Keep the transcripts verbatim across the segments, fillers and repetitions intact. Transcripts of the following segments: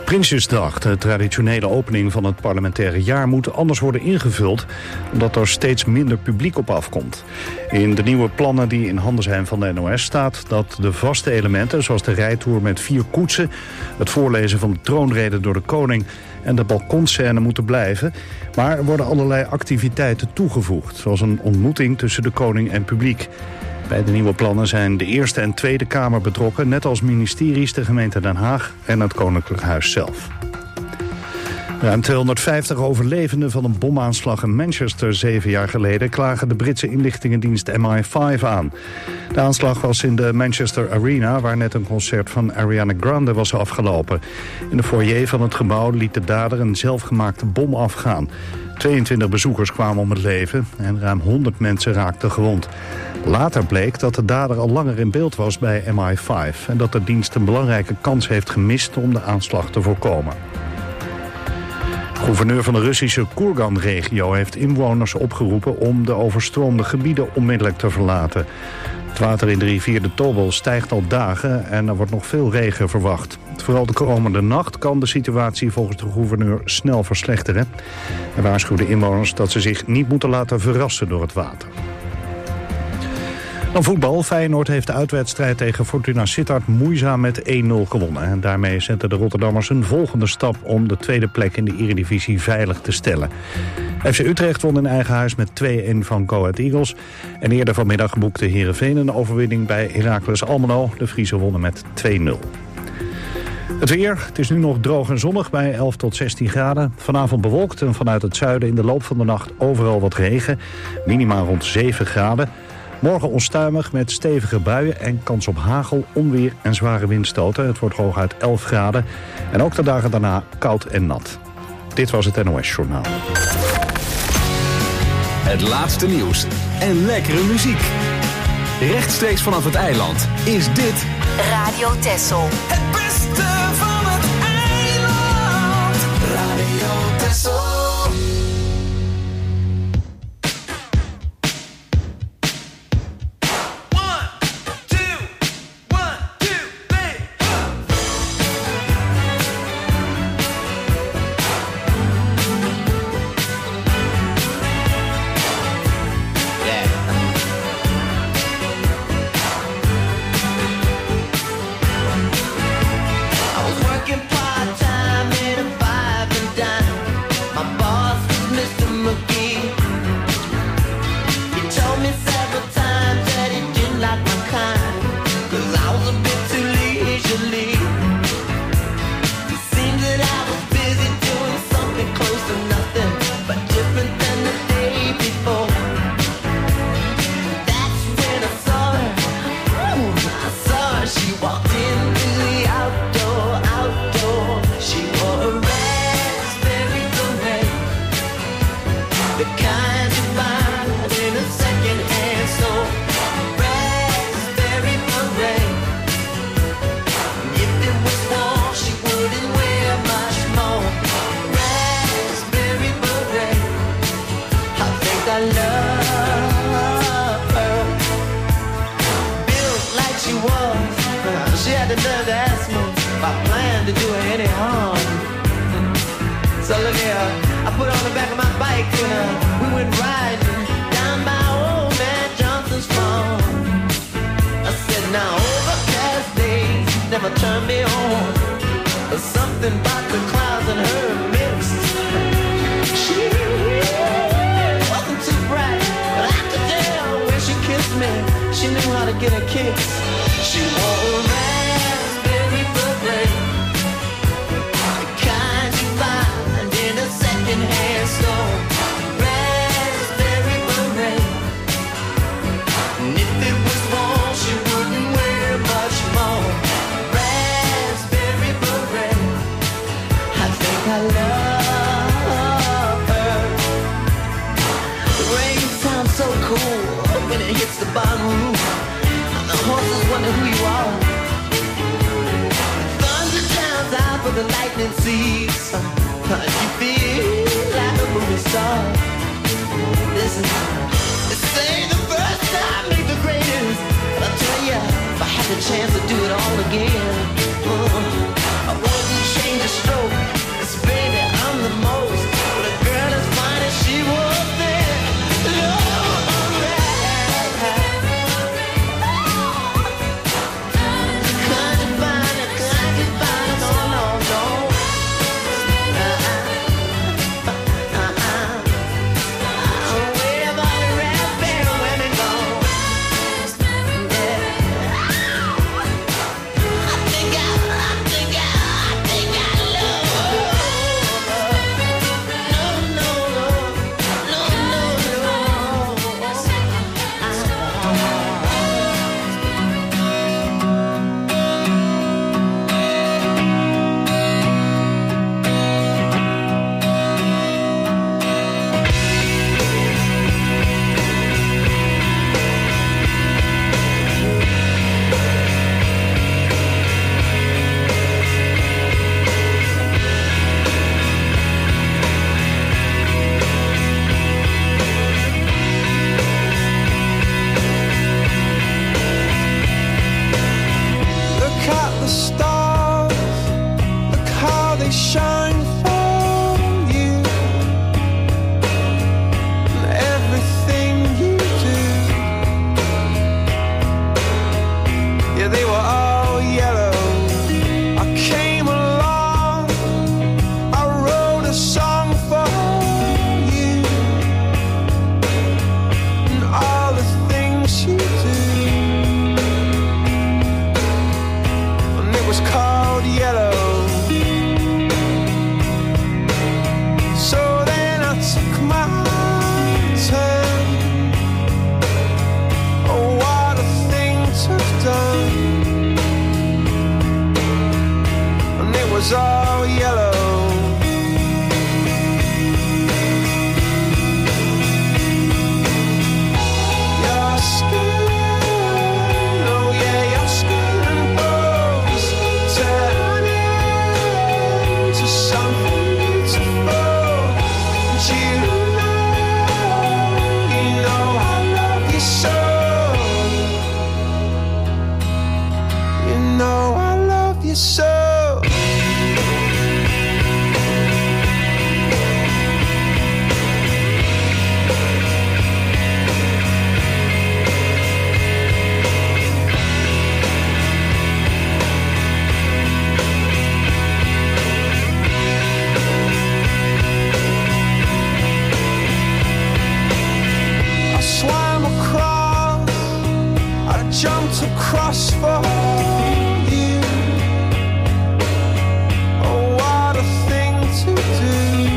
Prinsjesdag, de traditionele opening van het parlementaire jaar, moet anders worden ingevuld, omdat er steeds minder publiek op afkomt. In de nieuwe plannen die in handen zijn van de N O S staat dat de vaste elementen, zoals de rijtour met vier koetsen, het voorlezen van de troonrede door de koning en de balkonscène moeten blijven. Maar er worden allerlei activiteiten toegevoegd, zoals een ontmoeting tussen de koning en publiek. Bij de nieuwe plannen zijn de Eerste en Tweede Kamer betrokken, net als ministeries, de gemeente Den Haag en het Koninklijk Huis zelf. Ruim tweehonderdvijftig overlevenden van een bomaanslag in Manchester zeven jaar geleden klagen de Britse inlichtingendienst M I vijf aan. De aanslag was in de Manchester Arena, waar net een concert van Ariana Grande was afgelopen. In de foyer van het gebouw liet de dader een zelfgemaakte bom afgaan. tweeëntwintig bezoekers kwamen om het leven en ruim honderd mensen raakten gewond. Later bleek dat de dader al langer in beeld was bij M I vijf en dat de dienst een belangrijke kans heeft gemist om de aanslag te voorkomen. De gouverneur van de Russische Koergan-regio heeft inwoners opgeroepen om de overstroomde gebieden onmiddellijk te verlaten. Het water in de rivier de Tobol stijgt al dagen en er wordt nog veel regen verwacht. Vooral de komende nacht kan de situatie volgens de gouverneur snel verslechteren. Hij waarschuwde inwoners dat ze zich niet moeten laten verrassen door het water. Dan voetbal. Feyenoord heeft de uitwedstrijd tegen Fortuna Sittard moeizaam met één nul gewonnen. En daarmee zetten de Rotterdammers een volgende stap om de tweede plek in de Eredivisie veilig te stellen. F C Utrecht won in eigen huis met twee-een van Go Ahead Eagles. En eerder vanmiddag boekte Heerenveen een overwinning bij Heracles Almelo. De Friese wonnen met twee nul. Het weer, het is nu nog droog en zonnig bij elf tot zestien graden. Vanavond bewolkt en vanuit het zuiden in de loop van de nacht overal wat regen. Minimaal rond zeven graden. Morgen onstuimig met stevige buien en kans op hagel, onweer en zware windstoten. Het wordt hooguit elf graden. En ook de dagen daarna koud en nat. Dit was het N O S-journaal. Het laatste nieuws en lekkere muziek. Rechtstreeks vanaf het eiland is dit Radio Texel. Het beste van het eiland. Radio Texel. The lightning sees, you feel like a movie star. This is, this ain't the first time, ain't the greatest. But I tell ya, if I had the chance to do it all again, uh, I wouldn't change a stroke. they shine for you, and everything you do. Yeah, they were all yellow. I came along, I wrote a song for you, and all the things you do. And it was called Yellow. So then I took my turn. Oh, what a thing to have done. And it was all yellow. Your skin, oh yeah, your skin and bones turn into something beautiful. And you know, you know I love you so. You know I love you so. I swam across, I jumped across for you. Oh, what a thing to do.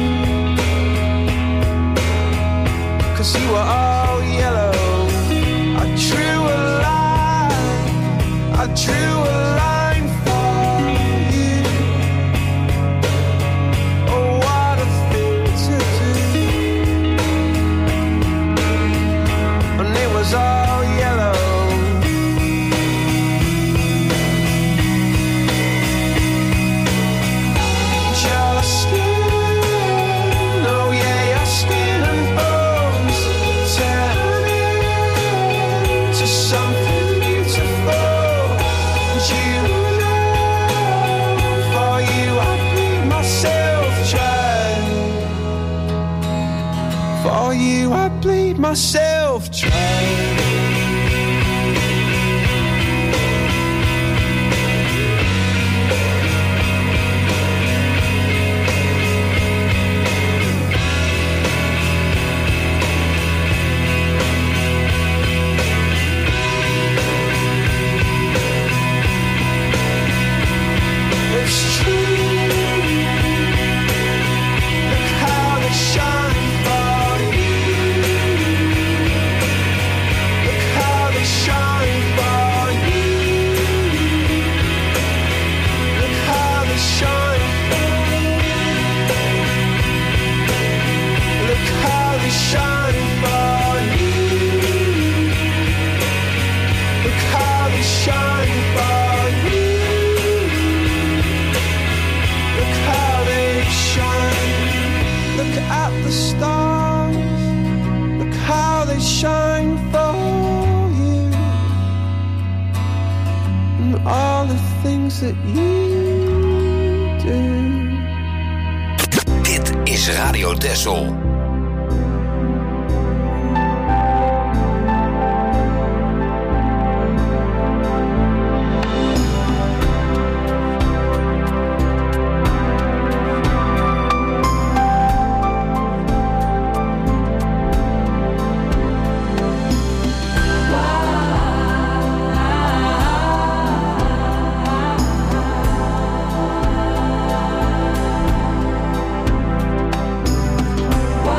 'Cause you were all yellow. I drew a line, I drew a line for you. Oh, what a thing to do. And it was all yellow. Your skin, oh yeah, your skin and bones turn into something beautiful. And you know, for you I bleed myself dry. For you I bleed myself dry. It's true. Look how they shine for you. Look how they shine for you. Look how they shine for you. Look how they shine for you. Look how they shine for you. Look how they shine. Look at the stars. Look how they shine for you. And all the things that you do. Dit is Radio Texel. Why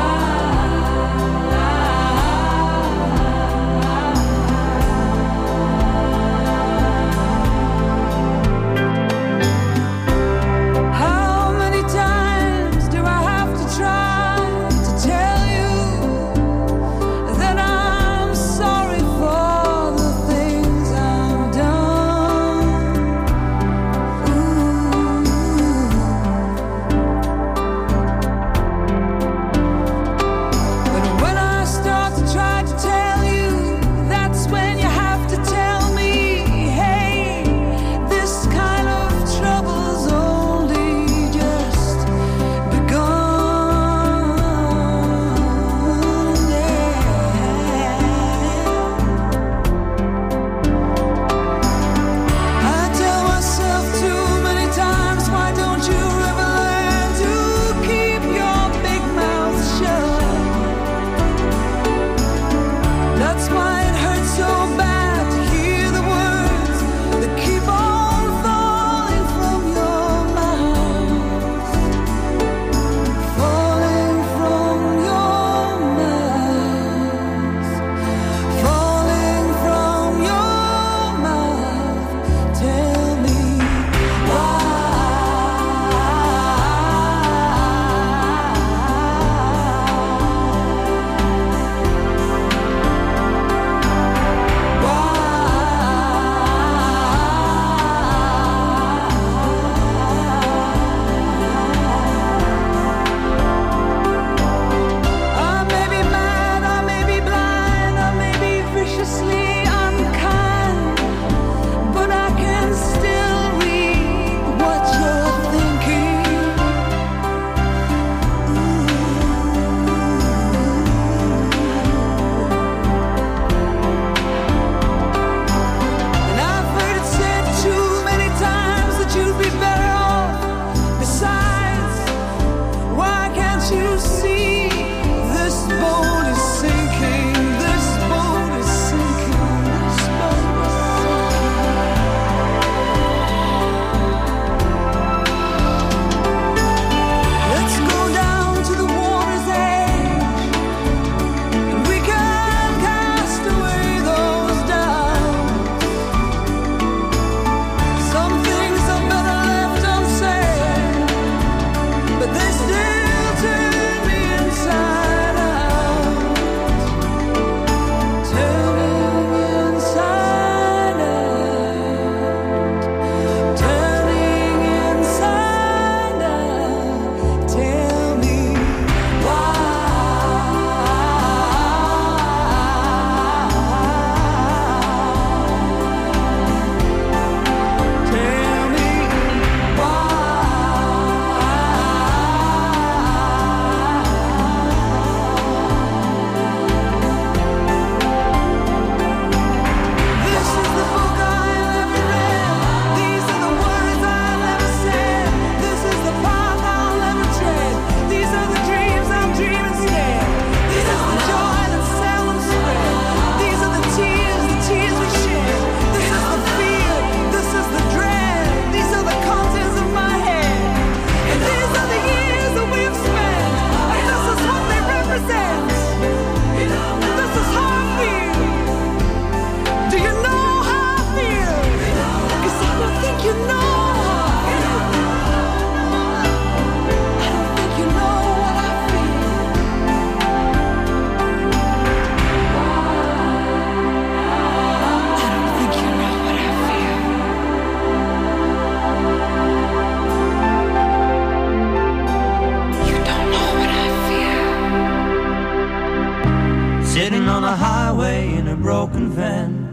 broken van,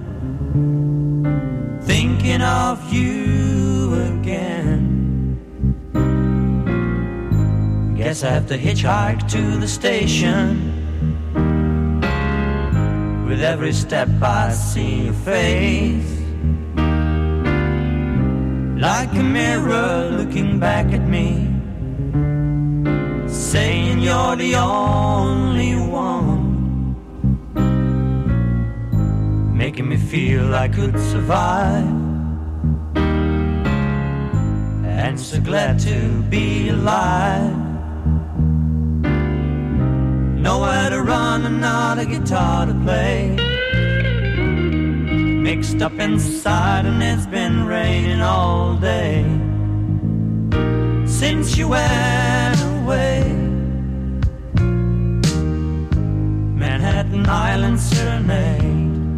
thinking of you again. Guess I have to hitchhike to the station. With every step I see your face, like a mirror looking back at me, saying you're the only one, making me feel I could survive, and so glad to be alive. Nowhere to run and not a guitar to play, mixed up inside and it's been raining all day since you went away. Manhattan Island Serenade.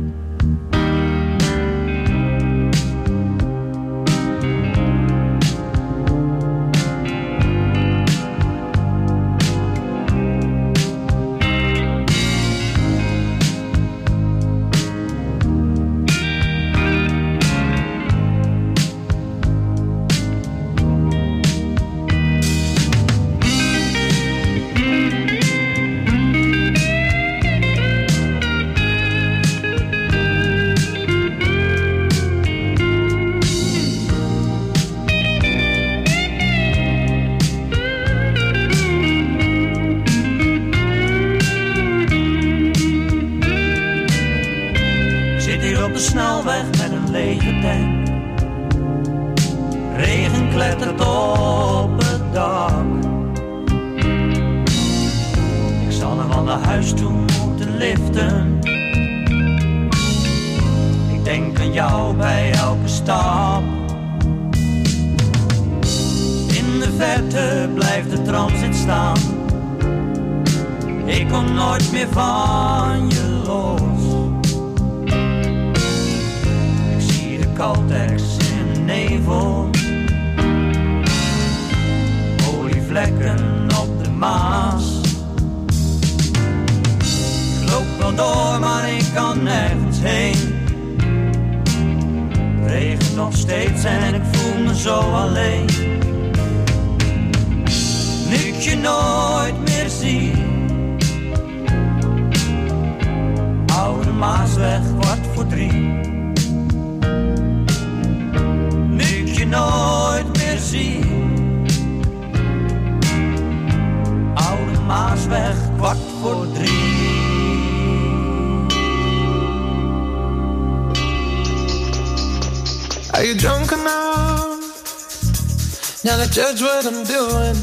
Judge what I'm doing.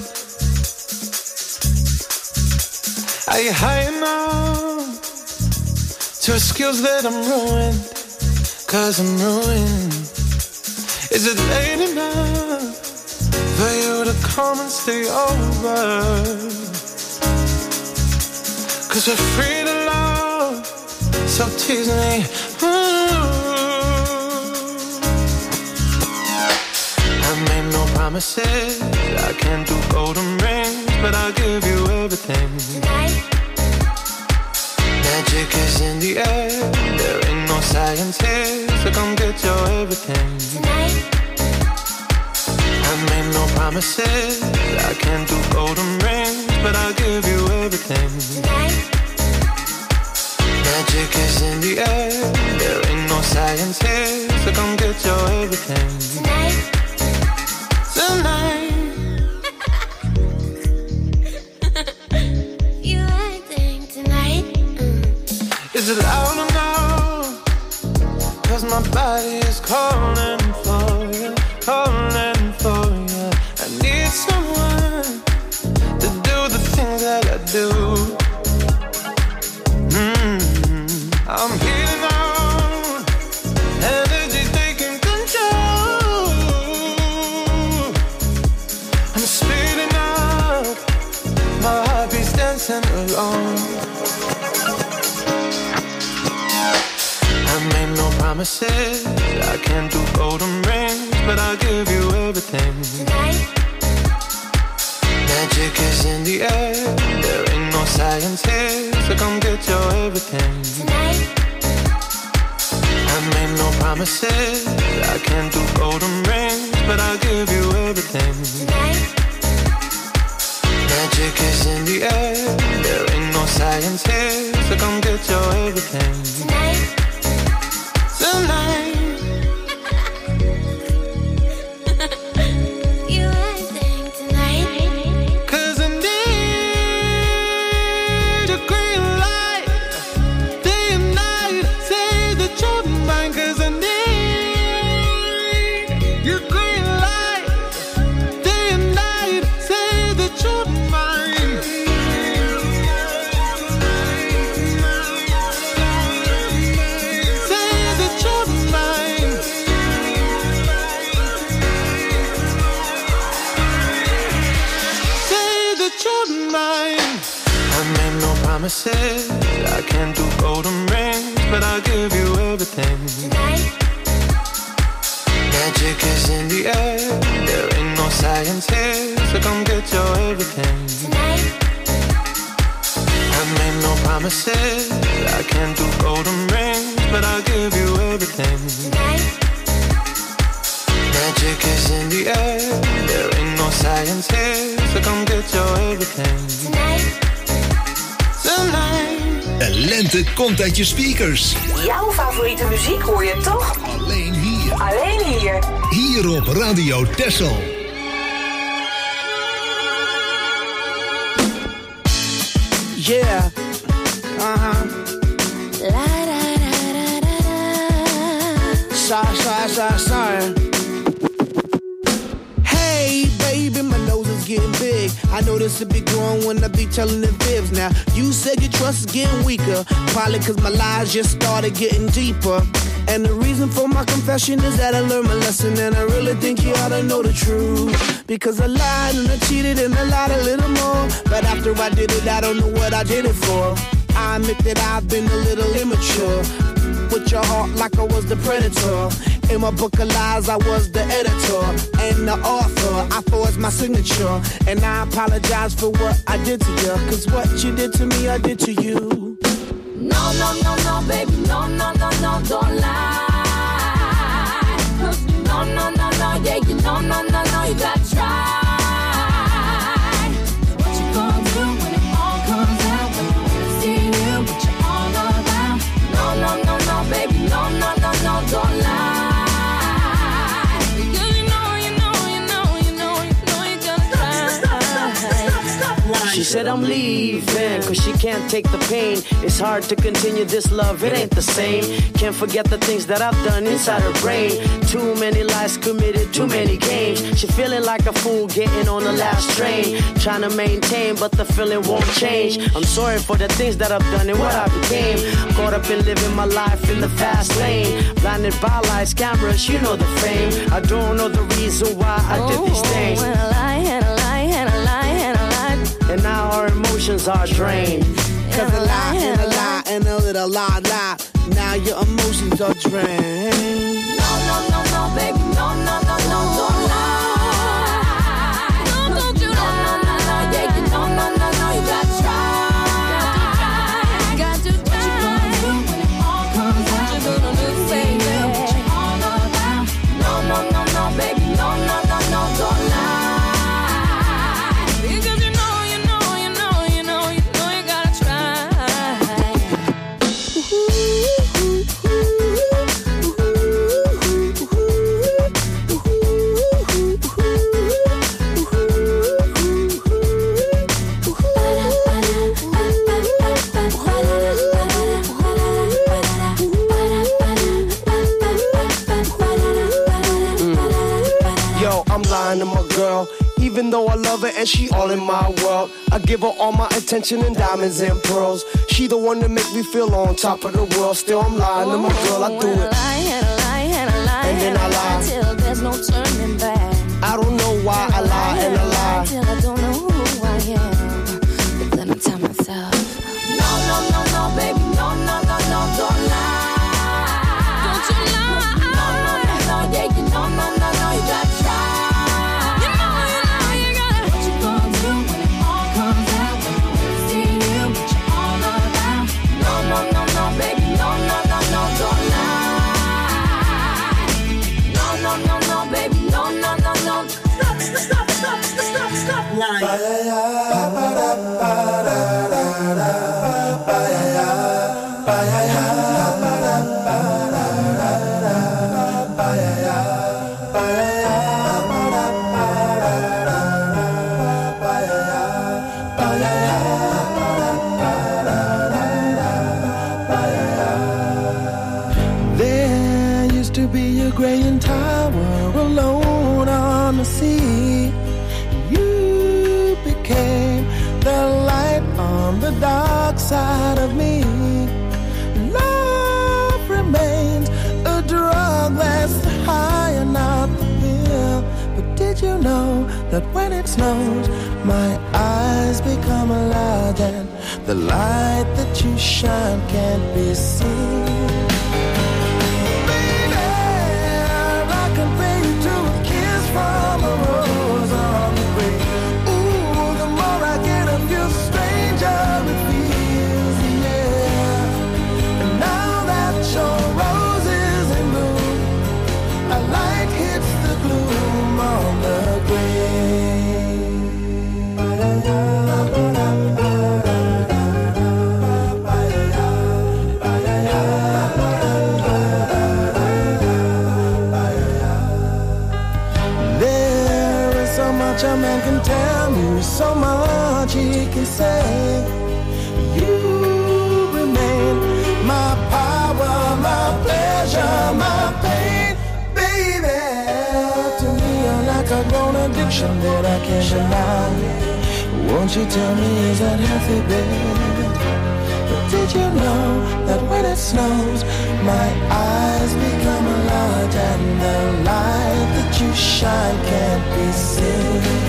Are you high enough to excuse that I'm ruined? Cause I'm ruined. Is it late enough for you to come and stay over? Cause we're free to love, so tease me. Ooh. Promises, I can't do golden rings, but I'll give you everything. Tonight. Magic is in the air, there ain't no science here, so come get your everything. Tonight. I made no promises, I can't do golden rings, but I'll give you everything. Tonight. Magic is in the air, there ain't no science here, so come get your everything. Tonight. Tonight. You acting tonight. Mm. Is it loud or no? Cause my body is calling for you, calling for you. I need someone to do the things that I do. Mm-hmm. I'm here now, energy taking control. I'm speeding up, my heartbeat's dancing along. I made no promises, I can't do golden rings, but I'll give you everything. Tonight. Magic is in the air, there ain't no science here, so come get your everything. Tonight. promises. I can't do golden rings, but I'll give you everything. Tonight. Magic is in the air. There ain't no science here, so come get your everything. Tonight. Tonight. Promises. I can't do golden rings, but I'll give you everything. Tonight. Magic is in the air. There ain't no science here, so come get your everything. Tonight. I made no promises. I can't do golden rings, but I'll give you everything. Tonight. Magic is in the air. There ain't no science here, so come get your everything. Tonight. De lente komt uit je speakers. Jouw favoriete muziek hoor je toch? Alleen hier. Alleen hier. Hier op Radio Texel. Yeah. Uh-huh. La da da da da da. Sorry, sorry, sorry, sorry. Hey, baby, my nose is getting big. I know this will be growing when I be telling the fibs. Now, you said your trust is getting weaker. Probably cause my lies just started getting deeper. And the reason for my confession is that I learned my lesson. And I really think you ought to know the truth. Because I lied and I cheated and I lied a little more. But after I did it, I don't know what I did it for. I admit that I've been a little immature. With your heart like I was the predator. In my book of lies, I was the editor and the author. I forged my signature, and I apologize for what I did to you. Cause what you did to me, I did to you. No, no, no, no, baby, no, no, no, no, don't lie. No, no, no, no, yeah, you no, no, no, no, you gotta try. What you gonna do when it all comes out? When you see you, what you all about? No, no, no, no, baby, no, no, no, no, don't lie. She said I'm leaving, cause she can't take the pain. It's hard to continue this love, it ain't the same. Can't forget the things that I've done inside her brain. Too many lies committed, too many games. She feeling like a fool getting on the last train. Trying to maintain, but the feeling won't change. I'm sorry for the things that I've done and what I became. Caught up in living my life in the fast lane. Blinded by lights, cameras, you know the fame. I don't know the reason why I did these things. Oh, and a lie, and a lie, and a lie, and a lie. And now our emotions are drained. Cause a lie and a lie and a little lie, lie. Now your emotions are drained. No, no, no, no, baby, no, no, no, no, don't lie. No, don't you lie. No, no, no, no, yeah, you no, no, no, no, you gotta try. Got to try. What you gonna do when it all comes out? What you gonna do, baby? What you all about? No, no, no, no, baby, no, no, no, no, don't lie. To my girl, even though I love her and she all in my world. I give her all my attention and diamonds and pearls. She the one that make me feel on top of the world. Still I'm lying to my girl, I do it. And a lie, and a lie, and a lie, and then I lie till there's no turning back. I don't know why I lie and I lie till I don't know who I am. But then I tell myself, no, no, no, no, baby, no, no, no, no, don't lie. Don't you lie. No, no, no, no, yeah, you no, no, no, no, you gotta try. No, no, no, baby, no, no, no, no, don't lie. Side of me, love remains a drug that's high and not the pill. But did you know that when it snows, my eyes become large and the light that you shine can't be seen? Baby, I compare you to a kiss from a rose on the grave. Ooh, the more I get of you, the stranger it feels. Your roses in bloom, a light hits the gloom on the grave. There is so much a man can tell me, so much he can say. You remain my power, my pleasure, my pain, baby. To me, you're like a grown addiction that I can't deny. Won't you tell me, is that healthy, baby? But did you know that when it snows, my eyes become large and the light that you shine can't be seen?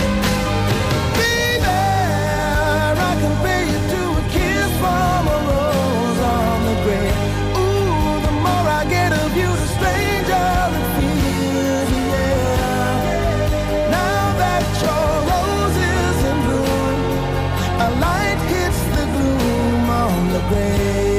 Baby, I compare you to a kiss from a rose on the grave. I get of you, the stranger it feels, yeah. Now that your rose is in bloom, a light hits the gloom on the grave.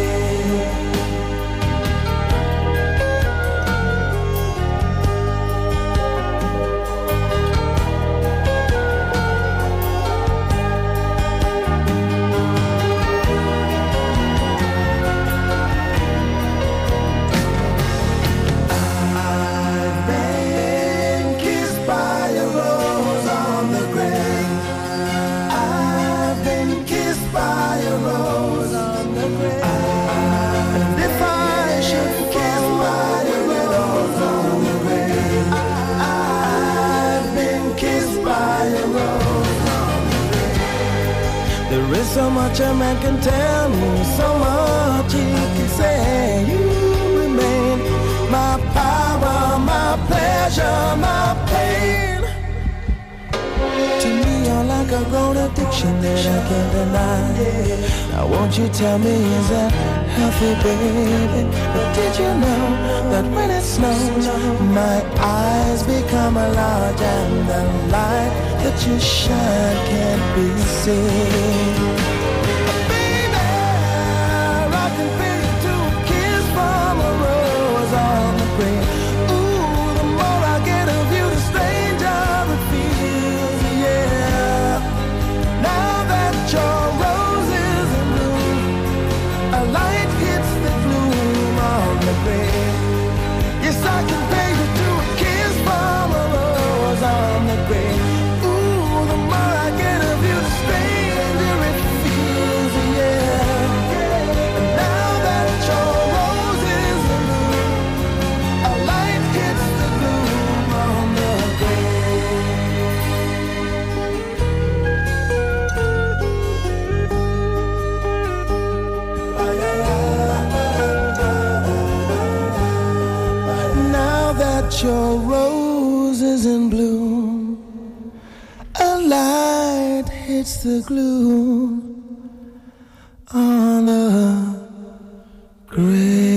There is so much a man can tell me, so much he can say. You remain my power, my pleasure, my pain. To me, you're like a grown addiction that I can't deny. Now won't you tell me, is that healthy, baby? But did you know that when it snows, my eyes become large and the light that you shine can't be seen? Baby, I can feel you to a kiss from a rose on the grave. Ooh, the more I get of you, the stranger it feels, yeah. Now that your rose is in bloom, a light hits the gloom on the grave. Yes, I can pay you to a kiss from a rose on the grave. Your rose is in bloom, a light hits the gloom on the grave.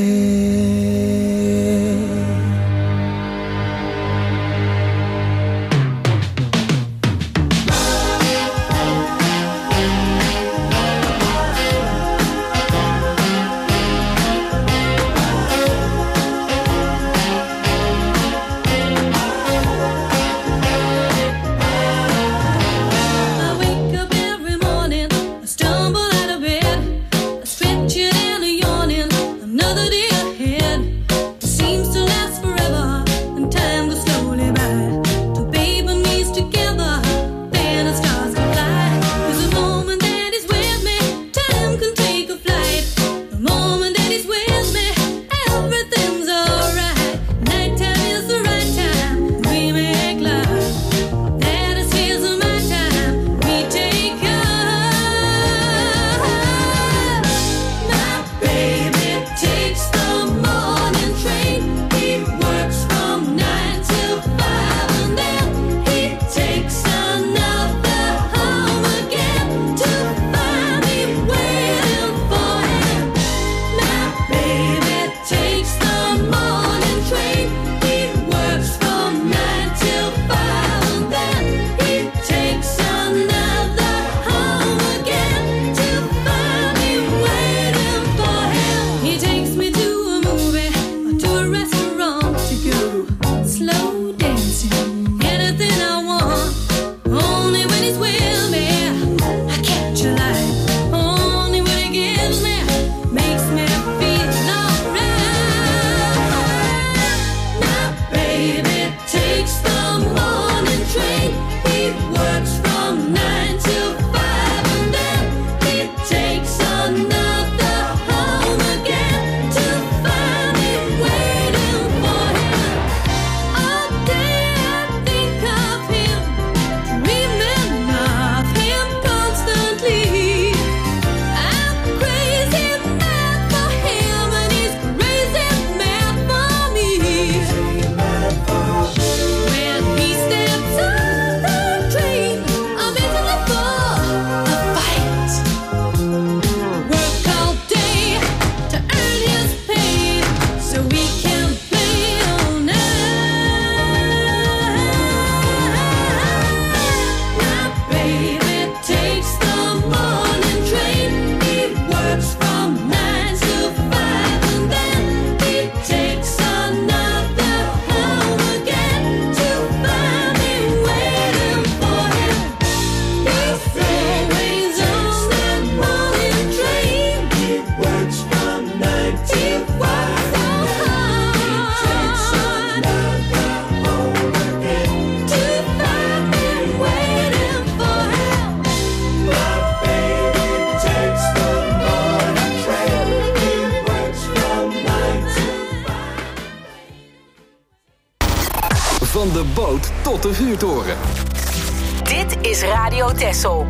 de boot tot de vuurtoren. Dit is Radio Texel.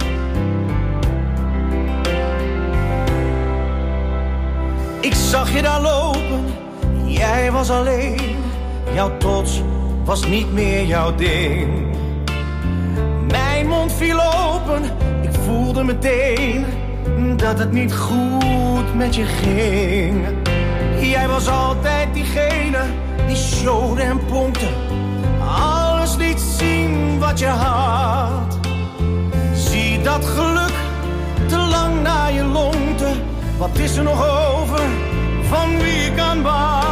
Ik zag je daar lopen, jij was alleen. Jouw trots was niet meer jouw ding. Mijn mond viel open, ik voelde meteen dat het niet goed met je ging. Jij was altijd diegene die showde en pompte, alles liet zien wat je had. Zie dat geluk te lang naar je longte. Wat is er nog over van wie ik aanbad?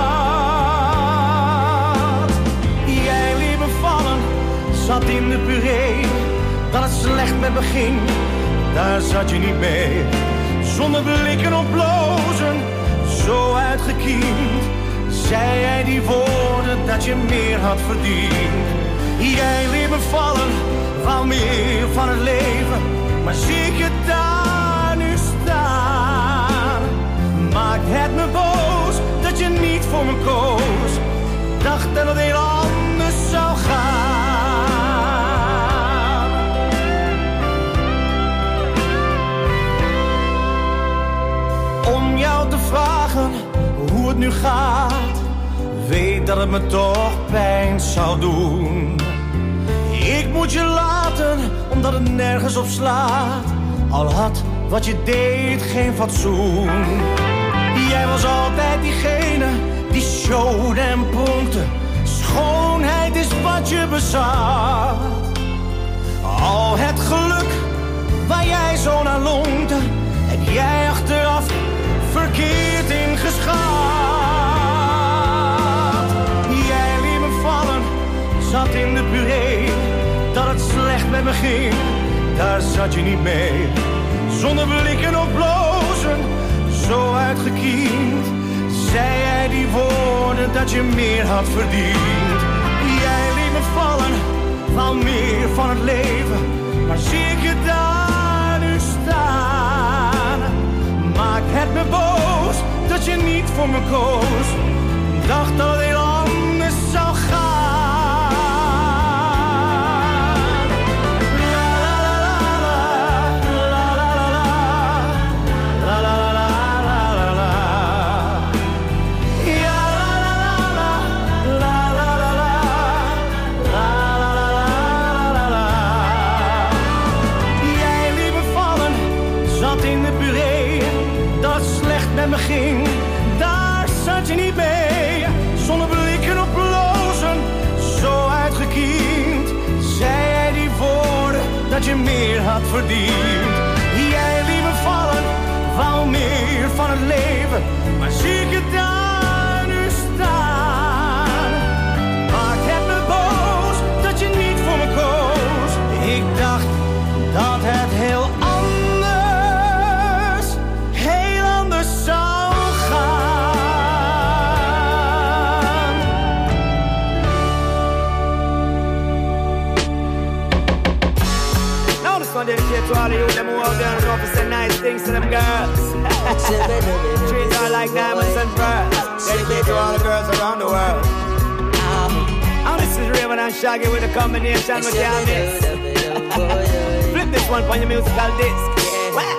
Jij liet me vallen, zat in de puree. Dat het slecht met me ging, daar zat je niet mee. Zonder blikken of blozen, zo uitgekiend, zei jij die woorden dat je meer had verdiend. Jij liet me vallen, wou meer van het leven, maar zie ik je daar nu staan. Maakt het me boos dat je niet voor me koos. Dacht dat het heel anders zou gaan. Om jou te vragen hoe het nu gaat, weet dat het me toch pijn zou doen. Ik moet je laten, omdat het nergens op slaat. Al had wat je deed geen fatsoen. Jij was altijd diegene die showde en pronkte. Schoonheid is wat je bezat. Al het geluk waar jij zo naar longte, heb jij achteraf verkeerd ingeschat. Jij liet me vallen, zat in de puree. Dat het slecht met me ging, daar zat je niet mee. Zonder blikken of blozen, zo uitgekiend, zei jij die woorden dat je meer had verdiend. Jij liet me vallen, wou meer van het leven, maar zie ik je daar nu staan. Maakt het me boos dat je niet voor me koos. Dacht dat het heel anders zou gaan. Me ging, daar zat je niet mee. Zonder blikken op blozen, zo uitgekiend, zei jij die woorden dat je meer had verdiend. Jij liet me vallen, wou meer van het leven, maar zie ik je daar nu staan. Maakt het me boos dat je niet voor me koos. Ik dacht dat het heel anders zou gaan. Now this one dedicated to all of you them who out there and know to say nice things to them girls. Treat her like diamonds and pearls. Dedicated to all the girls around the world. And this is Raven and Shaggy with a combination with your mix. Flip this one on your musical disc. Wow.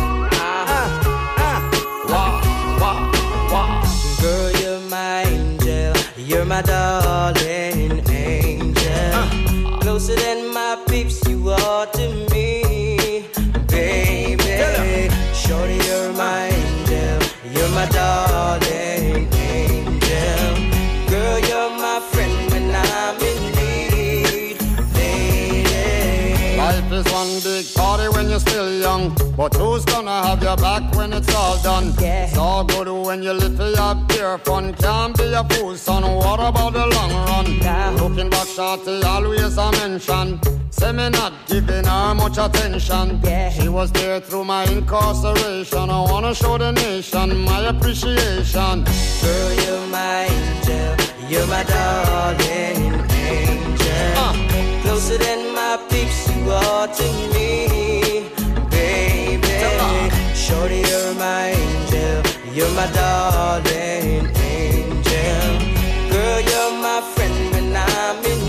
Girl, you're my angel, you're my darling angel. Uh, Closer than my peeps, you are to me, baby. Shorty, you're my angel, you're my darling angel. Girl, you're my friend when I'm in need, baby. Life is one big party when you're still young, but who's gonna have your back when it's all done? Yeah. It's all good when you live for your pure fun. Can't be a fool, son. What about the long run? Yeah. Looking back, shorty, always a mention. Say me not giving her much attention. Yeah. She was there through my incarceration. I wanna show the nation my appreciation. Girl, you're my angel, you're my darling angel. Uh. Closer than my peeps, you are to me, baby. Shorty, you're my angel, you're my darling angel. Girl, you're my friend when I'm in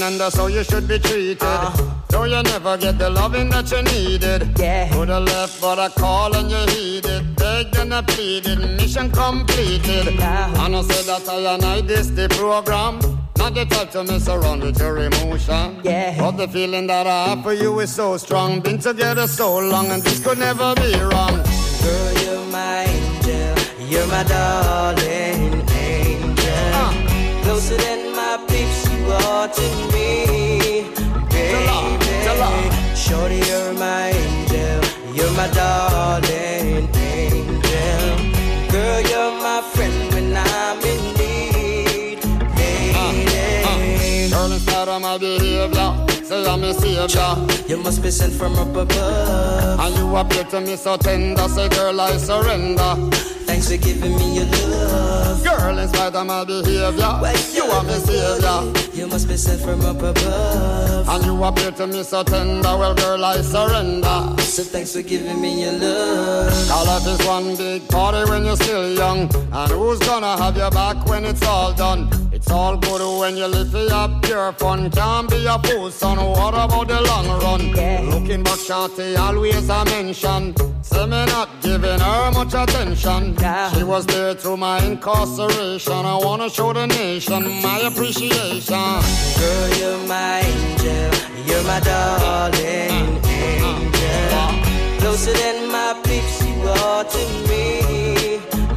loving and that's how you should be treated. Uh. Though you never get the loving that you needed. Yeah. Could have left but I call and you heeded. Begged and I pleaded, mission completed. Nah. And I said that I and I this the program. Not the type to mess around with your emotion. Yeah. But the feeling that I have for you is so strong. Been together so long and this could never be wrong. Girl, you're my angel. You're my darling angel. Uh. Closer than my peeps, you are to me. Baby. Shorty, you're my angel. You're my darling angel. Girl, you're my friend when I'm in need. Lady. Uh, uh. Girl, instead of my behavior, say I'm a savior. You must be sent from up above. And you appear to me so tender. Say, girl, I surrender. Thanks for giving me your love. Girl, in spite of my behavior, well, you are my savior. You must be sent from up above. And you appear to me so tender. Well, girl, I surrender. So thanks for giving me your love. Now life is one big party when you're still young. And who's gonna have your back when it's all done? It's all good when you live for your pure fun. Can't be a fool, son. What about the long run? Yeah. Looking back, Shanty, always I mention. Say me not giving her much attention. Yeah. She was there through my incarceration. I wanna show the nation my appreciation. Girl, you're my angel. You're my darling uh, angel. Uh, uh, Closer than my peeps, you are to me,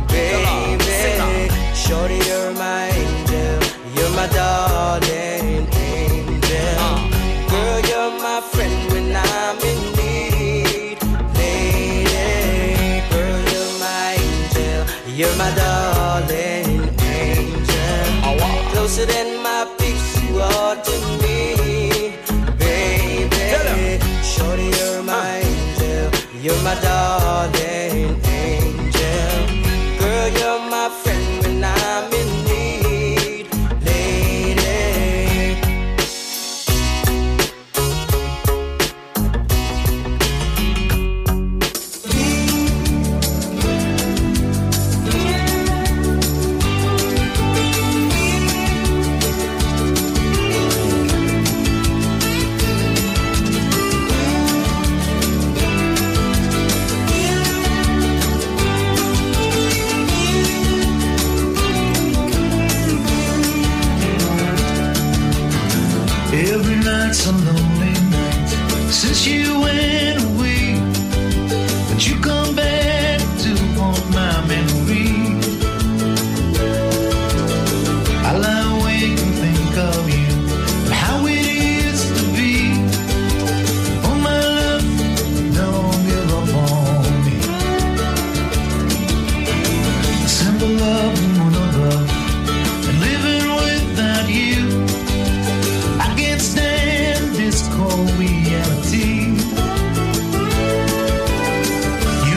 baby. Shorty, you're my angel. You're my darling angel. Uh, Girl, you're my friend when I'm in need, lady. Girl, you're my angel. You're my darling angel. Oh, wow. Closer than my peeps, you are to me, baby. Shorty, you're my angel. You're my darling angel. Girl, you're my friend when I'm in need, lady. Every night's a lonely night since you went away, but you come back to haunt my memory. I lie awake and think of you and how it used to be. Oh my love, don't give up on me. A simple love and one of love, and living without you. I can't stand this cold reality. You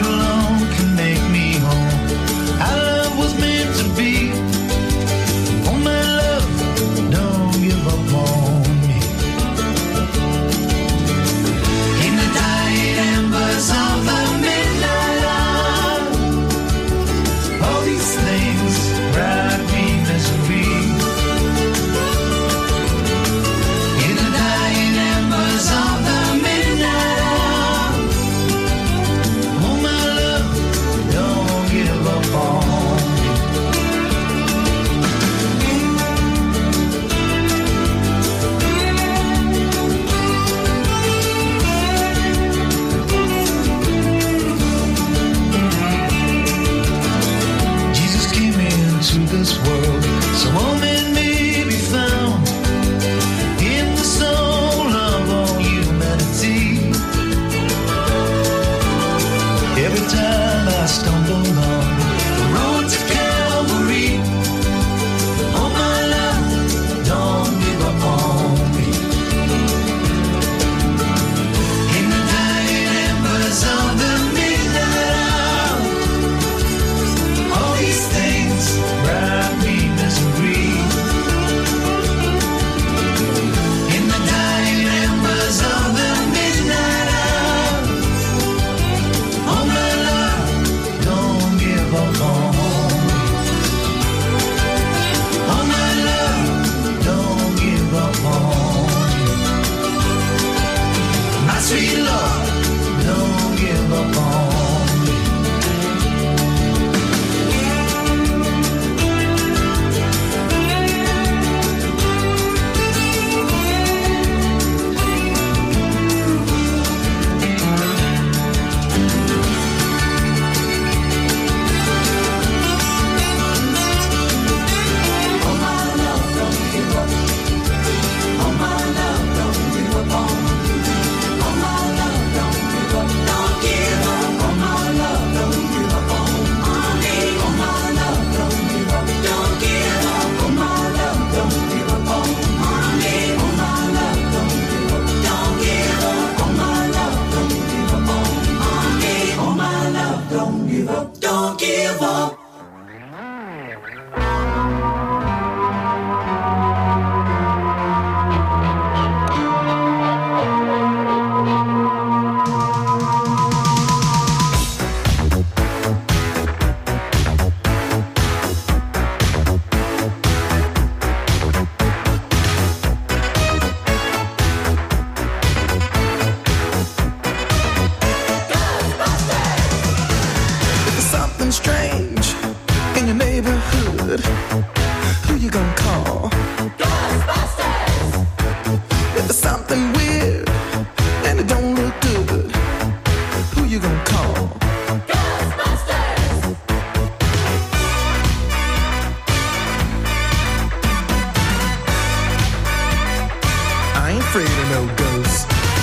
I ain't afraid of no ghosts.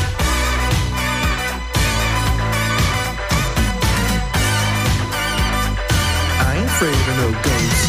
I ain't afraid of no ghosts.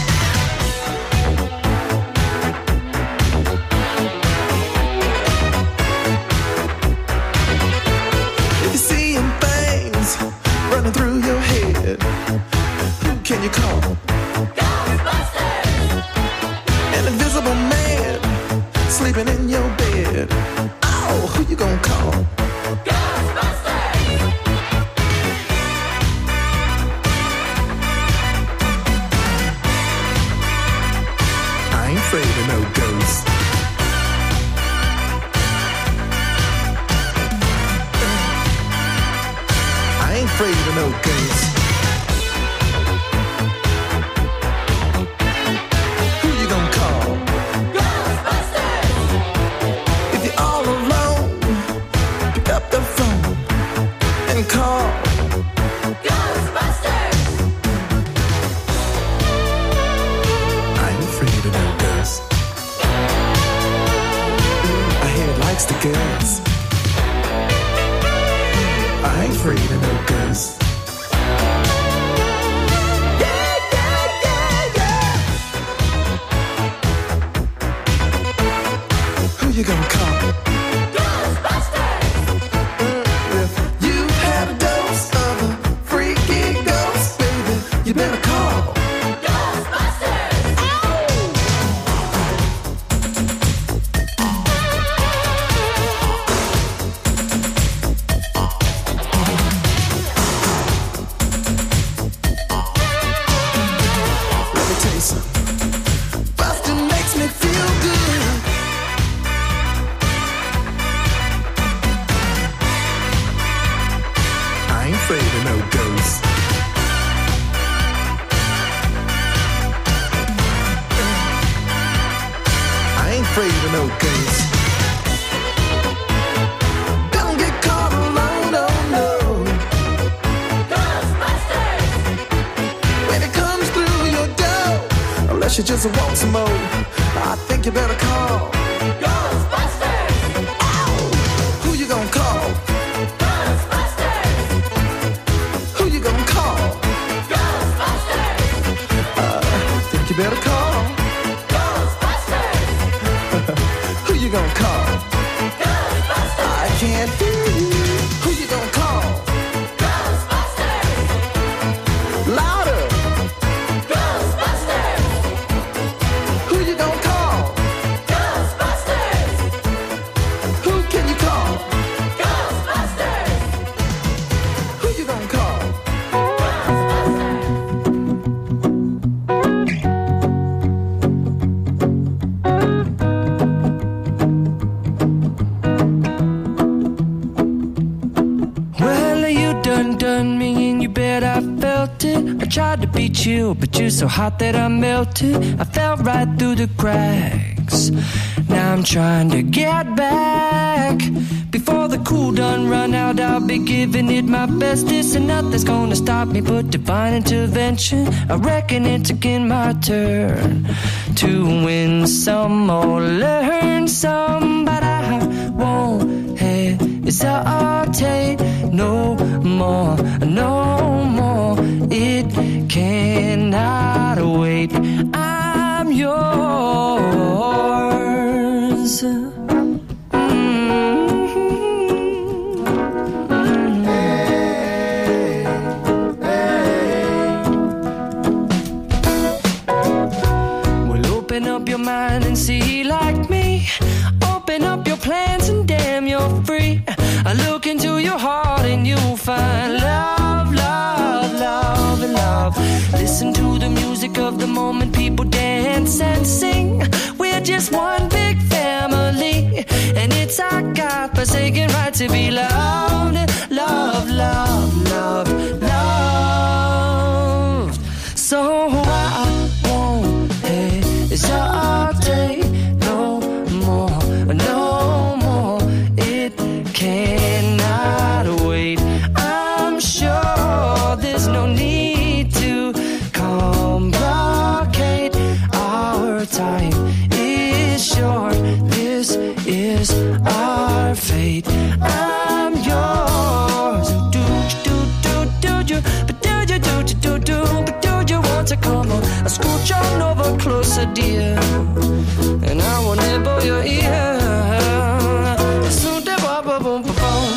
If you're seeing things running through your head, who can you call? Ghostbusters! An invisible man sleeping in your bed. Oh, who you gonna call? Ghostbusters! I ain't afraid of no ghosts. I ain't afraid of no ghosts. Who you gonna call? If you're all alone, pick up the phone and call Ghostbusters. I ain't afraid of no ghosts. I hear it likes the girls. I ain't afraid of no ghosts. Yeah, yeah, yeah, yeah. Who you gonna call? Ghostbusters! If you had a dose of a freaky ghost, baby, you better call Ghostbusters! Let me tell you something. Bustin' makes me feel good. I ain't afraid of no ghosts. I ain't afraid of no ghosts. Don't get caught alone, oh no. Ghostbusters! When it comes through your door, unless you just want some more, I think you better call Ghostbusters! Ow! Who you gonna call? Who you gonna call? Ghostbusters! Uh, think you better call Ghostbusters! Who you gonna call? Ghostbusters! I can't hear you. Who you gonna call? Ghostbusters! Louder! Ghostbusters! Who you gonna call? Ghostbusters! Who can you call? Ghostbusters! Who you gonna call? Well, you done done me and you bet I felt it. I tried to beat you, but you're so hot that I melted. I fell right through the cracks. Now I'm trying to get back. Before the cool done run out, I'll be giving it my bestest, and nothing's gonna stop me but divine intervention. I reckon it's again my turn to win some or learn some, but I won't hesitate no more, no more. It cannot wait. I'm yours. Mind and see like me. Open up your plans and damn, you're free. I look into your heart and you'll find love, love, love, and love. Listen to the music of the moment, people dance and sing. We're just one big family, and it's our God-forsaken right to be loved, love, love, love, loved. So I won't hesitate no more, no more. It cannot wait. I'm sure there's no need to complicate. Our time is short. This is our fate. I'm yours. Do do do do do, but do you do do do do, but do you want to come on? I scooch on over closer, dear, and I will nibble your ear. So da ba ba boom ba boom.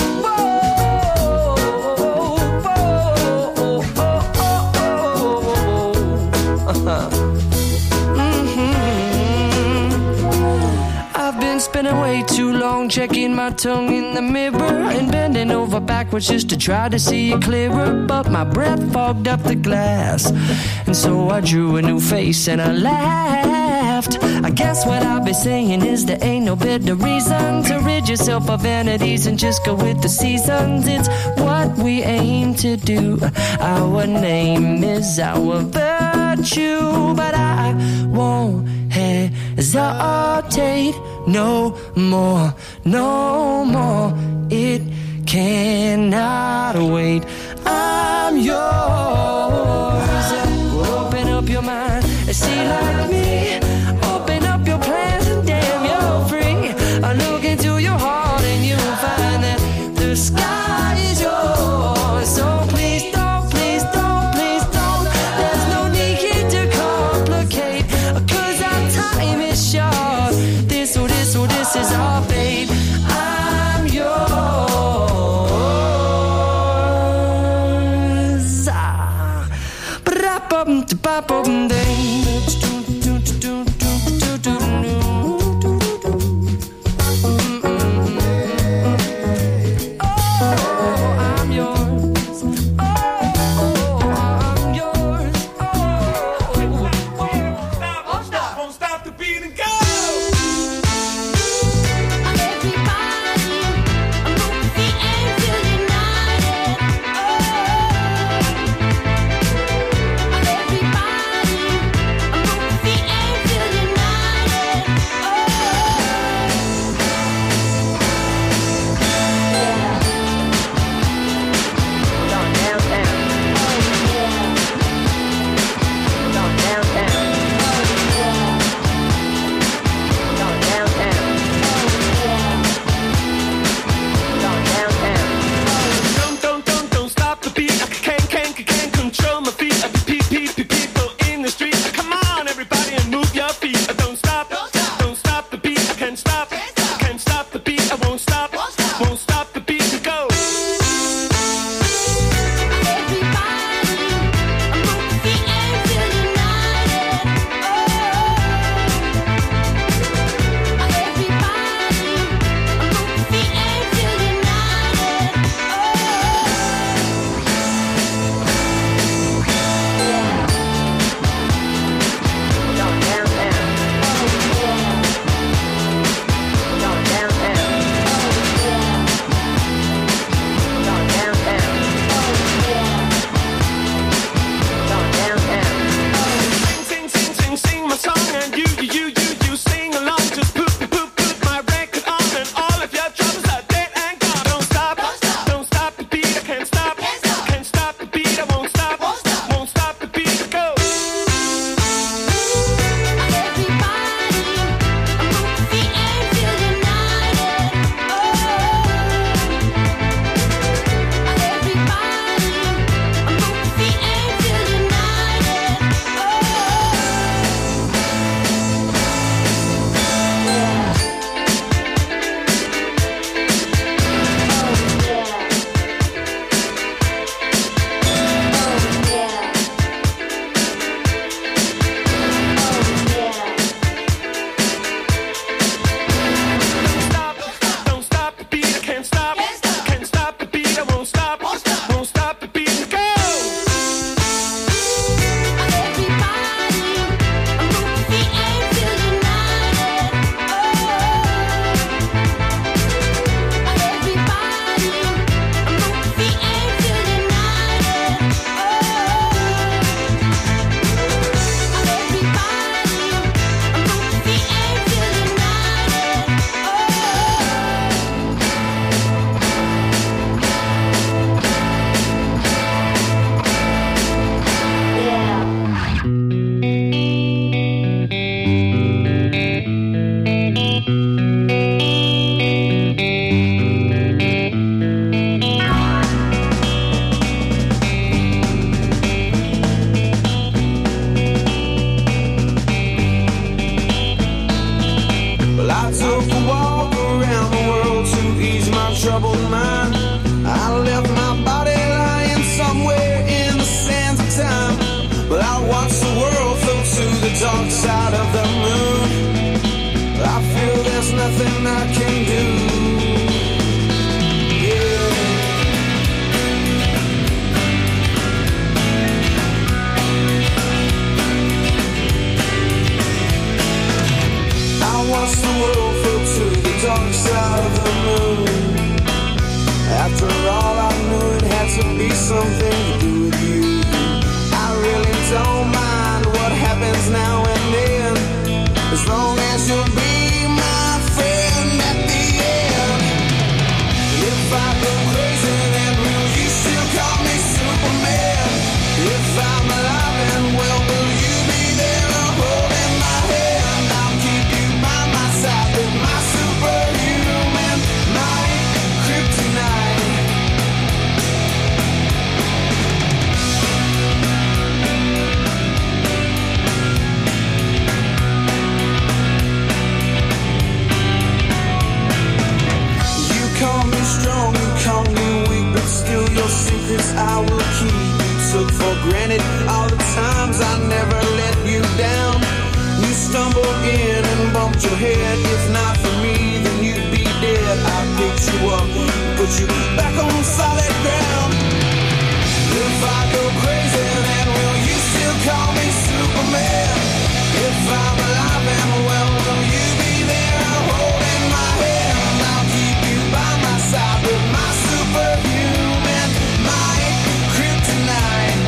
Spending way too long checking my tongue in the mirror and bending over backwards just to try to see it clearer, but my breath fogged up the glass, and so I drew a new face and I laughed. I guess what I'll be saying is there ain't no better reason to rid yourself of vanities and just go with the seasons. It's what we aim to do. Our name is our virtue, but I won't hesitate no more, no more. It cannot wait. I'm yours. Open up your mind and see like me. Open up your plans and damn, you're free. I look into your heart and you'll find that the sky is yours. So please don't, please don't, please don't. There's no need here to complicate, 'cause our time is short. This, oh this, oh this is our fate. I'm yours. Ah. Ba-da-bum-da-ba-bum-ding. troubled mind. I left my body lying somewhere in the sands of time, but I watched the world float to the dark side of the moon. I feel there's nothing I can do. Yeah. I watched the world float to the dark side of the moon. After all, I knew it had to be something to do with you. I really don't mind what happens now and then, as long as you'll be my friend at the end. If I go crazy, then will you still call me Superman? If I'm alive and well, will you be there holding my hand? I'll keep you by my side with my superhuman, my kryptonite. Call me strong, you call me weak, but still your secrets I will keep. You took for granted all the times I never let you down. You stumbled in and bumped your head. If not for me, then you'd be dead. I picked you up, put you back on solid ground. If I go crazy, then will you still call me Superman? If I'm alive and well, will you be there holding my hand? I'll keep you by my side with my superhuman, my kryptonite.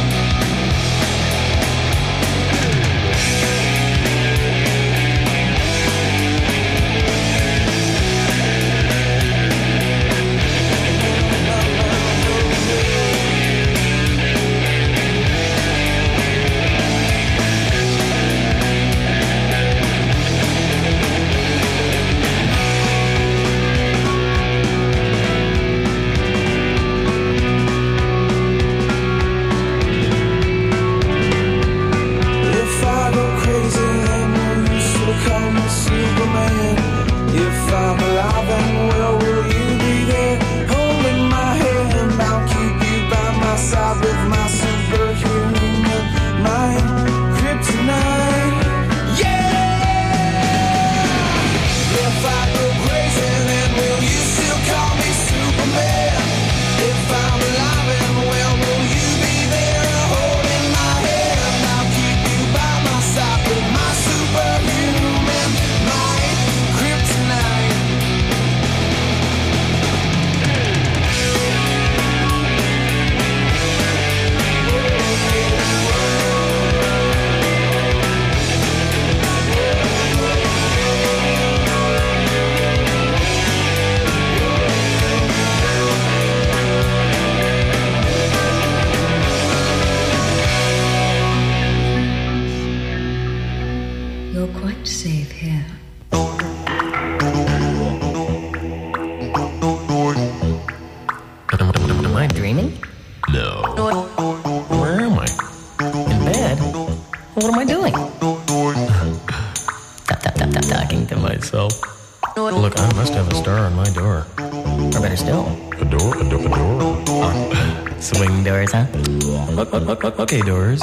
Okay, doors.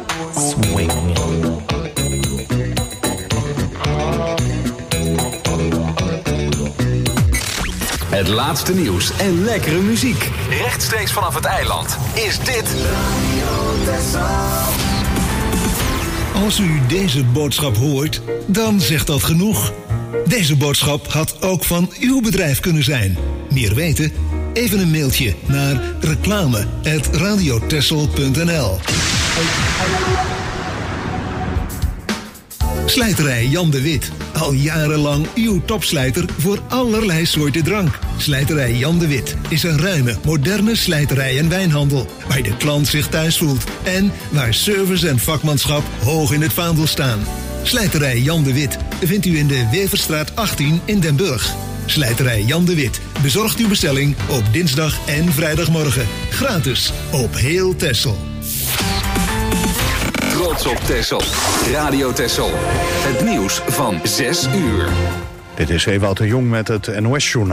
Swing. Het laatste nieuws en lekkere muziek. Rechtstreeks vanaf het eiland is dit Als u deze boodschap hoort, dan zegt dat genoeg. Deze boodschap had ook van uw bedrijf kunnen zijn. Meer weten? Even een mailtje naar reclame at radiotessel punt n l. Slijterij Jan de Wit. Al jarenlang uw topslijter voor allerlei soorten drank. Slijterij Jan de Wit is een ruime, moderne slijterij en wijnhandel, waar de klant zich thuis voelt en waar service en vakmanschap hoog in het vaandel staan. Slijterij Jan de Wit vindt u in de Weverstraat achttien in Den Burg. Slijterij Jan de Wit bezorgt uw bestelling op dinsdag en vrijdagmorgen. Gratis op heel Texel. Trots op Texel. Radio Texel. Het nieuws van zes uur. Dit is Ewout de Jong met het N O S-journaal.